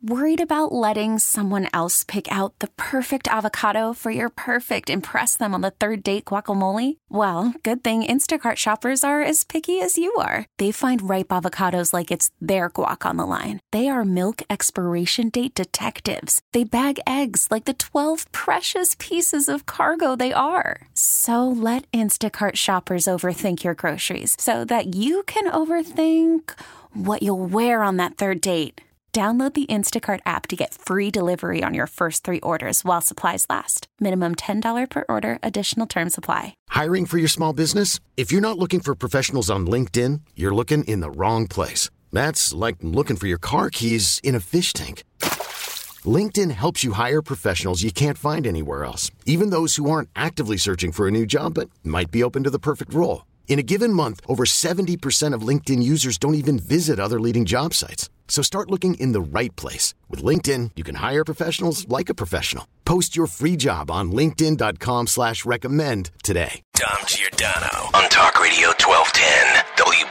Worried about letting someone else pick out the perfect avocado for your perfect impress them on the third date guacamole? Well, good thing Instacart shoppers are as picky as you are. They find ripe avocados like it's their guac on the line. They are milk expiration date detectives. They bag eggs like the 12 precious pieces of cargo they are. So let Instacart shoppers overthink your groceries so that you can overthink what you'll wear on that third date. Download the Instacart app to get free delivery on your first 3 orders while supplies last. Minimum $10 per order. Additional terms apply. Hiring for your small business? If you're not looking for professionals on LinkedIn, you're looking in the wrong place. That's like looking for your car keys in a fish tank. LinkedIn helps you hire professionals you can't find anywhere else, even those who aren't actively searching for a new job but might be open to the perfect role. In a given month, over 70% of LinkedIn users don't even visit other leading job sites. So start looking in the right place. With LinkedIn, you can hire professionals like a professional. Post your free job on linkedin.com/recommend today. Dom Giordano on Talk Radio 1210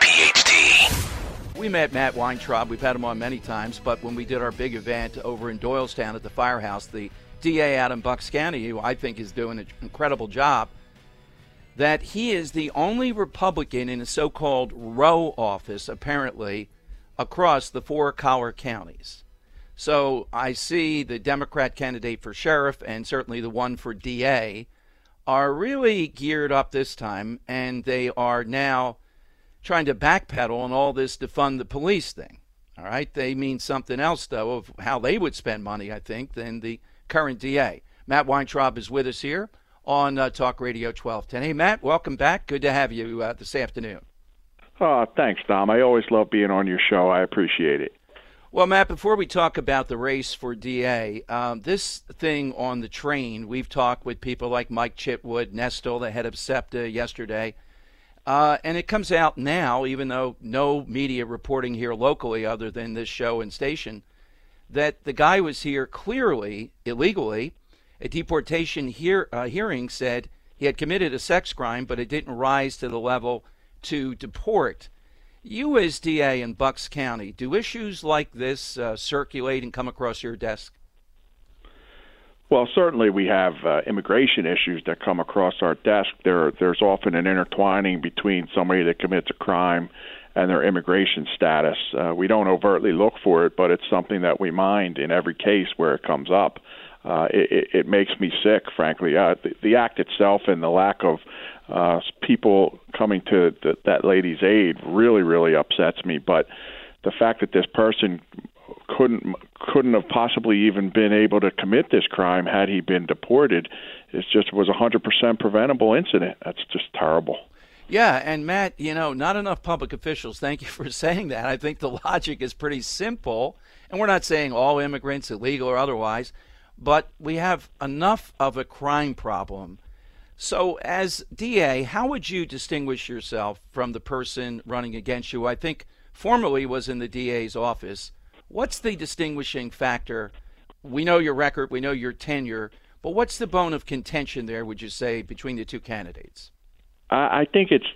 WPHT. We met Matt Weintraub. We've had him on many times, but when we did our big event over in Doylestown at the Firehouse, the DA out in Bucks County, who I think is doing an incredible job, that he is the only Republican in a so-called row office, apparently, across the 4 collar counties. So I see the Democrat candidate for sheriff and certainly the one for DA are really geared up this time, and they are now trying to backpedal on all this defund the police thing. All right, they mean something else, though, of how they would spend money, I think, than the current DA. Matt Weintraub is with us here on Talk Radio 1210. Hey, Matt, welcome back. Good to have you this afternoon. Oh, thanks, Dom. I always love being on your show. I appreciate it. Well, Matt, before we talk about the race for DA, this thing on the train, we've talked with people like Mike Chitwood, Nestle, the head of SEPTA, yesterday, and it comes out now, even though no media reporting here locally other than this show and station, that the guy was here clearly, illegally. A deportation hearing said he had committed a sex crime, but it didn't rise to the level to deport. You as DA in Bucks County, do issues like this circulate and come across your desk? Well, certainly we have immigration issues that come across our desk. There's often an intertwining between somebody that commits a crime and their immigration status. We don't overtly look for it, but it's something that we mind in every case where it comes up. It makes me sick, frankly. The act itself and the lack of people coming to that lady's aid really, really upsets me. But the fact that this person couldn't have possibly even been able to commit this crime had he been deported was a 100% preventable incident. That's just terrible. Yeah, and Matt, not enough public officials, thank you for saying that. I think the logic is pretty simple, and we're not saying all immigrants, illegal or otherwise, but we have enough of a crime problem. So as DA, how would you distinguish yourself from the person running against you, who I think formerly was in the DA's office? What's the distinguishing factor? We know your record, we know your tenure, but what's the bone of contention there, would you say, between the two candidates? I think it's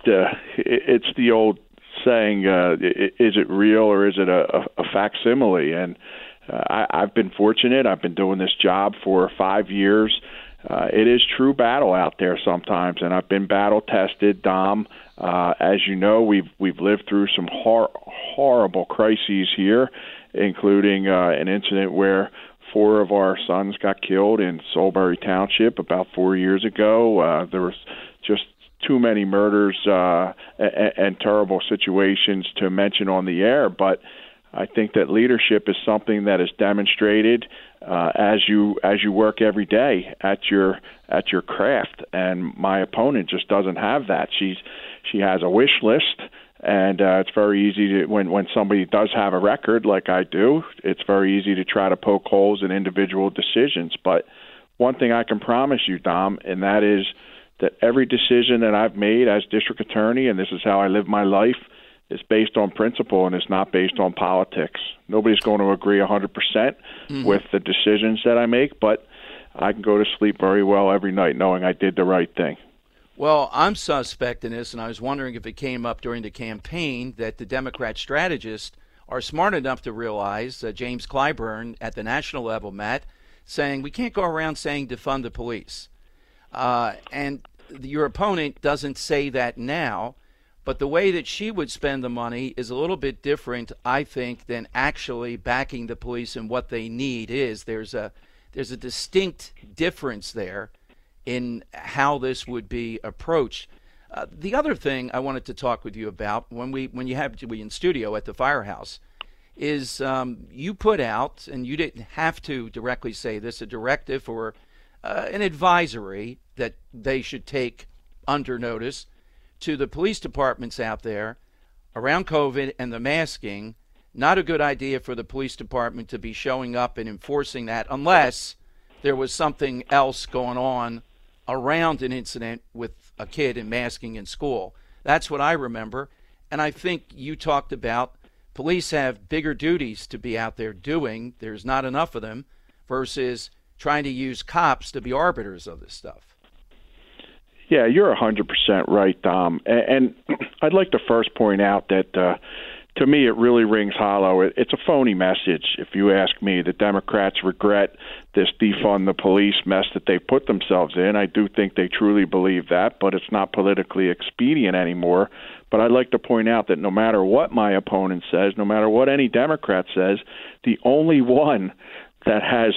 the old saying, is it real or is it a facsimile? And I've been fortunate. I've been doing this job for 5 years. It is true battle out there sometimes, and I've been battle tested, Dom. As you know, we've lived through some horrible crises here, including an incident where 4 of our sons got killed in Solebury Township about 4 years ago. There was just too many murders and terrible situations to mention on the air, but I think that leadership is something that is demonstrated as you work every day at your craft. And my opponent just doesn't have that. She has a wish list, and it's very easy to when somebody does have a record like I do. It's very easy to try to poke holes in individual decisions. But one thing I can promise you, Dom, and that is that every decision that I've made as district attorney, and this is how I live my life, is based on principle and it's not based on politics. Nobody's going to agree 100% with the decisions that I make, but I can go to sleep very well every night knowing I did the right thing. Well, I'm suspect in this, and I was wondering if it came up during the campaign, that the Democrat strategist are smart enough to realize, James Clyburn at the national level, Matt, saying we can't go around saying defund the police. And your opponent doesn't say that now, but the way that she would spend the money is a little bit different, I think, than actually backing the police and what they need is. There's a distinct difference there in how this would be approached. The other thing I wanted to talk with you about when you have to be in studio at the Firehouse is you put out, and you didn't have to directly say this, a directive or an advisory that they should take under notice to the police departments out there around COVID and the masking. Not a good idea for the police department to be showing up and enforcing that unless there was something else going on around an incident with a kid in masking in school. That's what I remember. And I think you talked about police have bigger duties to be out there doing. There's not enough of them versus trying to use cops to be arbiters of this stuff. Yeah, you're 100% right, Dom. And I'd like to first point out that to me it really rings hollow. It's a phony message, if you ask me. The Democrats regret this defund the police mess that they put themselves in. I do think they truly believe that, but it's not politically expedient anymore. But I'd like to point out that no matter what my opponent says, no matter what any Democrat says, the only one that has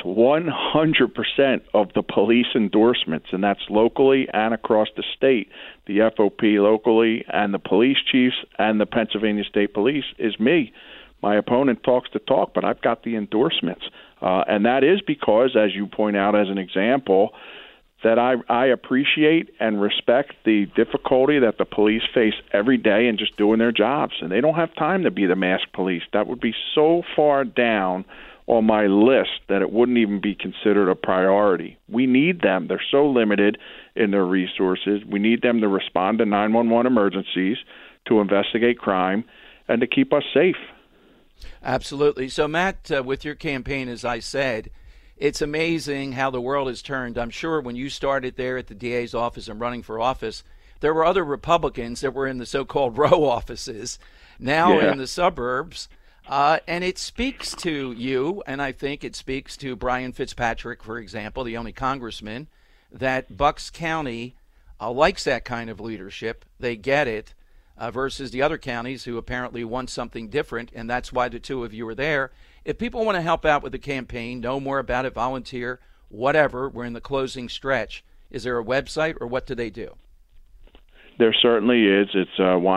100% of the police endorsements, and that's locally and across the state, the FOP locally and the police chiefs and the Pennsylvania State Police, is me. My opponent talks the talk, but I've got the endorsements. And that is because, as you point out as an example, that I appreciate and respect the difficulty that the police face every day in just doing their jobs. And they don't have time to be the masked police. That would be so far down on my list that it wouldn't even be considered a priority. We need them. They're so limited in their resources. We need them to respond to 911 emergencies, to investigate crime, and to keep us safe. Absolutely. So, Matt, with your campaign, as I said, it's amazing how the world has turned. I'm sure when you started there at the DA's office and running for office, there were other Republicans that were in the so-called row offices, now in the suburbs. And it speaks to you, and I think it speaks to Brian Fitzpatrick, for example, the only congressman, that Bucks County likes that kind of leadership. They get it, versus the other counties who apparently want something different, and that's why the two of you are there. If people want to help out with the campaign, know more about it, volunteer, whatever, we're in the closing stretch. Is there a website, or what do they do? There certainly is. It's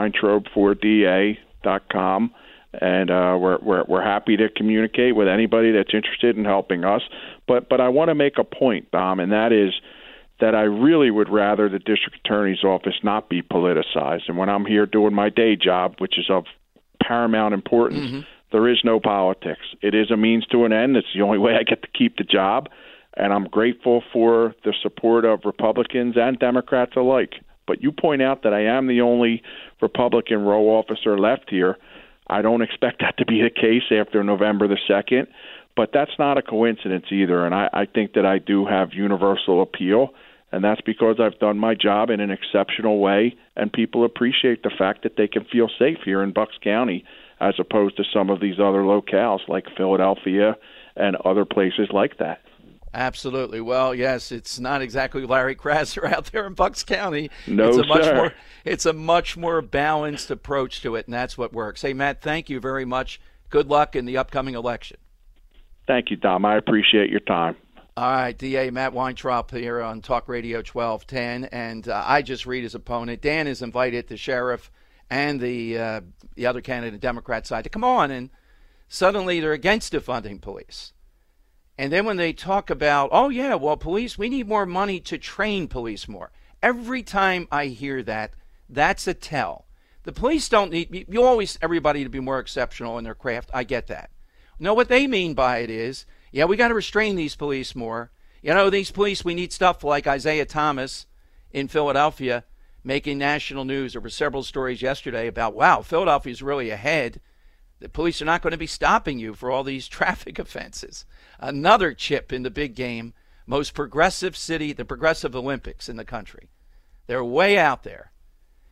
Weintraub4DA.com. And we're happy to communicate with anybody that's interested in helping us. But I want to make a point, Dom, and that is that I really would rather the district attorney's office not be politicized. And when I'm here doing my day job, which is of paramount importance, there is no politics. It is a means to an end. It's the only way I get to keep the job. And I'm grateful for the support of Republicans and Democrats alike. But you point out that I am the only Republican row officer left here. I don't expect that to be the case after November the 2nd, but that's not a coincidence either. And I think that I do have universal appeal, and that's because I've done my job in an exceptional way, and people appreciate the fact that they can feel safe here in Bucks County as opposed to some of these other locales like Philadelphia and other places like that. Absolutely. Well, yes, it's not exactly Larry Krasser out there in Bucks County. No, it's a much more balanced approach to it, and that's what works. Hey, Matt, thank you very much. Good luck in the upcoming election. Thank you, Dom. I appreciate your time. All right, DA Matt Weintraub here on Talk Radio 1210, and I just read his opponent. Dan is invited, the sheriff and the other candidate, Democrat side, to come on, and suddenly they're against defunding police. And then when they talk about, oh, yeah, well, police, we need more money to train police more. Every time I hear that, that's a tell. The police don't need, you always, everybody to be more exceptional in their craft. I get that. No, what they mean by it is, yeah, we got to restrain these police more. You know, these police, we need stuff like Isaiah Thomas in Philadelphia making national news. There were several stories yesterday about, wow, Philadelphia's really ahead. The police are not going to be stopping you for all these traffic offenses. Another chip in the big game, most progressive city, the Progressive Olympics in the country. They're way out there.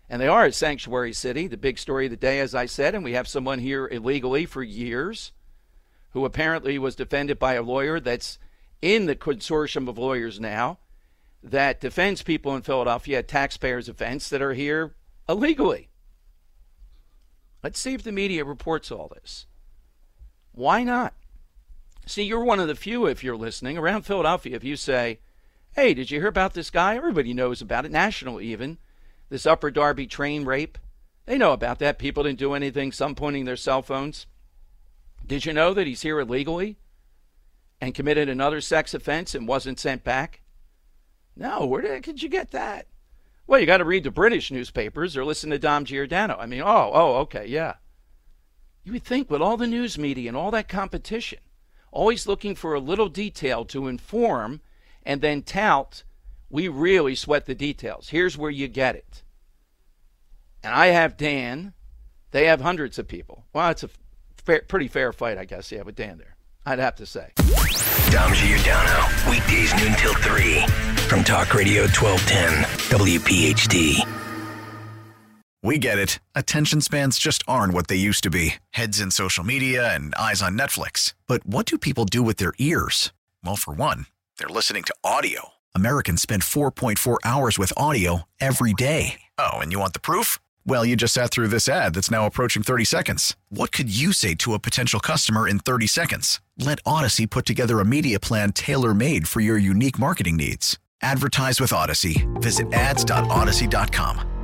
And they are a sanctuary city, the big story of the day, as I said, and we have someone here illegally for years who apparently was defended by a lawyer that's in the consortium of lawyers now that defends people in Philadelphia at taxpayers' events that are here illegally. Let's see if the media reports all this. Why not? See, you're one of the few, if you're listening, around Philadelphia, if you say, hey, did you hear about this guy? Everybody knows about it, national even. This Upper Darby train rape. They know about that. People didn't do anything, some pointing their cell phones. Did you know that he's here illegally and committed another sex offense and wasn't sent back? No, where did you get that? Well, you got to read the British newspapers or listen to Dom Giordano. I mean, okay, yeah. You would think with all the news media and all that competition, always looking for a little detail to inform and then tout, we really sweat the details. Here's where you get it. And I have Dan. They have hundreds of people. Well, it's a pretty fair fight, I guess, yeah, with Dan there. I'd have to say. Dom Giordano, weekdays noon till 3 from Talk Radio 1210 WPHT. We get it. Attention spans just aren't what they used to be. Heads in social media and eyes on Netflix. But what do people do with their ears? Well, for one, they're listening to audio. Americans spend 4.4 hours with audio every day. Oh, and you want the proof? Well, you just sat through this ad that's now approaching 30 seconds. What could you say to a potential customer in 30 seconds? Let Odyssey put together a media plan tailor-made for your unique marketing needs. Advertise with Odyssey. Visit ads.odyssey.com.